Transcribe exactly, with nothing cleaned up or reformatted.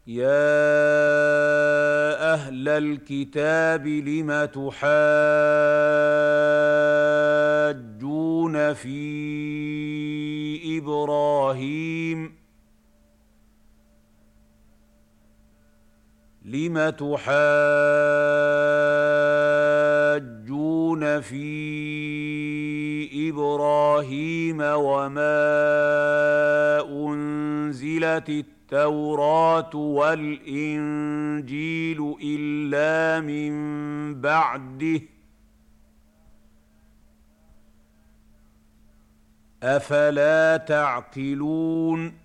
يا أهل الكتاب لم تحاجون في إبراهيم لم تحاجون في إبراهيم وما أنزلت التوراة والإنجيل إلا من بعده أفلا تعقلون